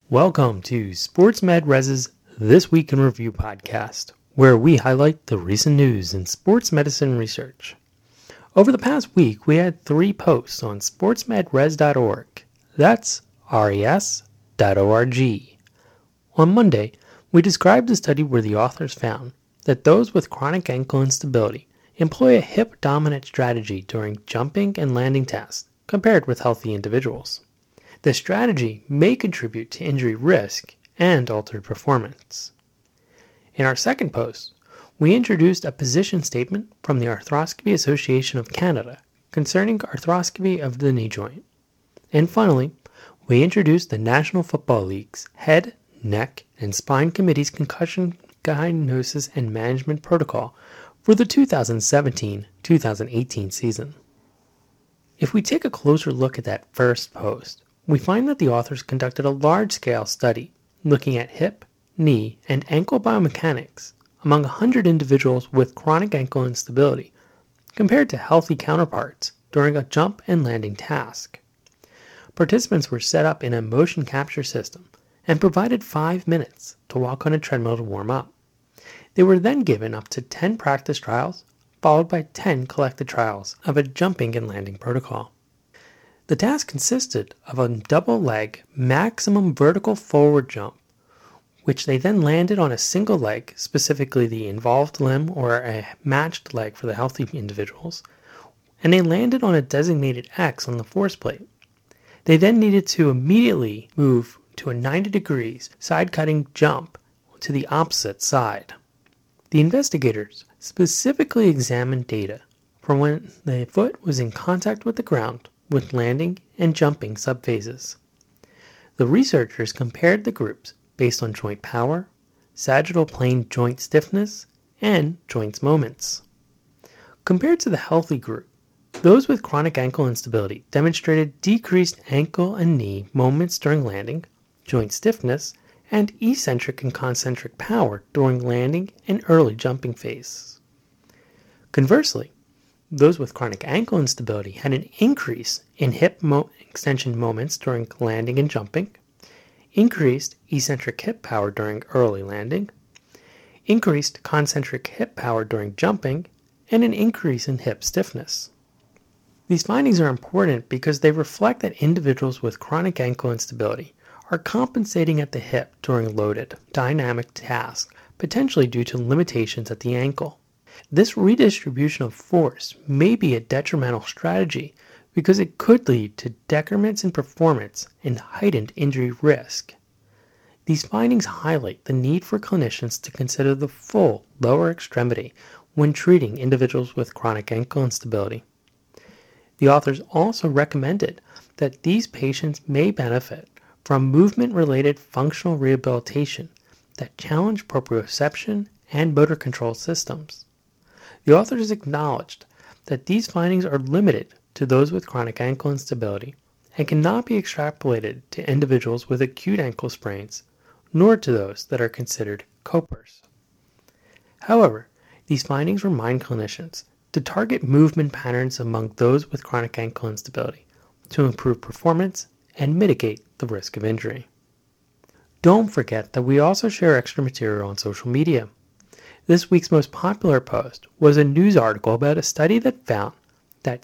Welcome to Sports Med Res's This Week in Review podcast, where we highlight the recent news in sports medicine research. Over the past week, we had 3 posts on sportsmedres.org. That's res.org. On Monday, we described a study where the authors found that those with chronic ankle instability employ a hip-dominant strategy during jumping and landing tasks compared with healthy individuals. The strategy may contribute to injury risk and altered performance. In our second post, we introduced a position statement from the Arthroscopy Association of Canada concerning arthroscopy of the knee joint. And finally, we introduced the National Football League's Head, Neck, and Spine Committee's Concussion Diagnosis and Management Protocol for the 2017-2018 season. If we take a closer look at that first post, we find that the authors conducted a large-scale study looking at hip, knee, and ankle biomechanics among 100 individuals with chronic ankle instability compared to healthy counterparts during a jump and landing task. Participants were set up in a motion capture system and provided 5 minutes to walk on a treadmill to warm up. They were then given up to 10 practice trials, followed by 10 collected trials of a jumping and landing protocol. The task consisted of a double leg maximum vertical forward jump, which they then landed on a single leg, specifically the involved limb or a matched leg for the healthy individuals, and they landed on a designated X on the force plate. They then needed to immediately move to a 90 degrees side-cutting jump to the opposite side. The investigators specifically examined data from when the foot was in contact with the ground with landing and jumping subphases. The researchers compared the groups based on joint power, sagittal plane joint stiffness, and joints moments. Compared to the healthy group, those with chronic ankle instability demonstrated decreased ankle and knee moments during landing, joint stiffness, and eccentric and concentric power during landing and early jumping phase. Conversely, those with chronic ankle instability had an increase in hip extension moments during landing and jumping, increased eccentric hip power during early landing, increased concentric hip power during jumping, and an increase in hip stiffness. These findings are important because they reflect that individuals with chronic ankle instability are compensating at the hip during loaded, dynamic tasks, potentially due to limitations at the ankle. This redistribution of force may be a detrimental strategy because it could lead to decrements in performance and heightened injury risk. These findings highlight the need for clinicians to consider the full lower extremity when treating individuals with chronic ankle instability. The authors also recommended that these patients may benefit from movement-related functional rehabilitation that challenge proprioception and motor control systems. The authors acknowledged that these findings are limited to those with chronic ankle instability and cannot be extrapolated to individuals with acute ankle sprains, nor to those that are considered copers. However, these findings remind clinicians to target movement patterns among those with chronic ankle instability to improve performance and mitigate the risk of injury. Don't forget that we also share extra material on social media. This week's most popular post was a news article about a study that found that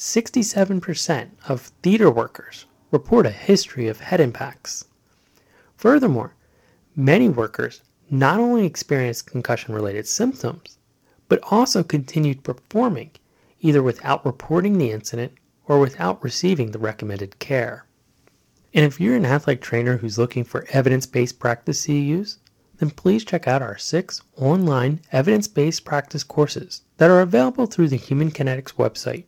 67% of theater workers report a history of head impacts. Furthermore, many workers not only experienced concussion-related symptoms, but also continued performing either without reporting the incident or without receiving the recommended care. And if you're an athletic trainer who's looking for evidence-based practice CEUs, then please check out our 6 online evidence-based practice courses that are available through the Human Kinetics website.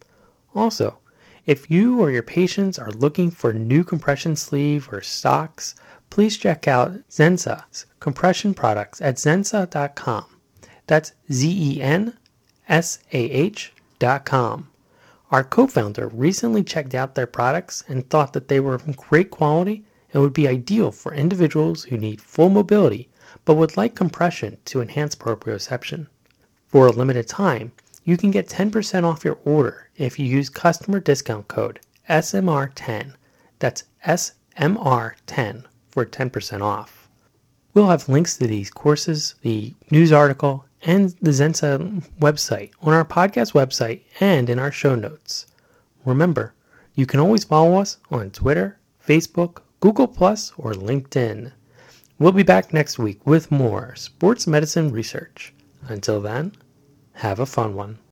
Also, if you or your patients are looking for new compression sleeve or socks, please check out Zensah's compression products at zensah.com. That's ZENSAH.com. Our co-founder recently checked out their products and thought that they were of great quality and would be ideal for individuals who need full mobility but would like compression to enhance proprioception. For a limited time, you can get 10% off your order if you use customer discount code SMR10. That's SMR10 for 10% off. We'll have links to these courses, the news article, and the Zensa website on our podcast website and in our show notes. Remember, you can always follow us on Twitter, Facebook, Google+, or LinkedIn. We'll be back next week with more sports medicine research. Until then, have a fun one.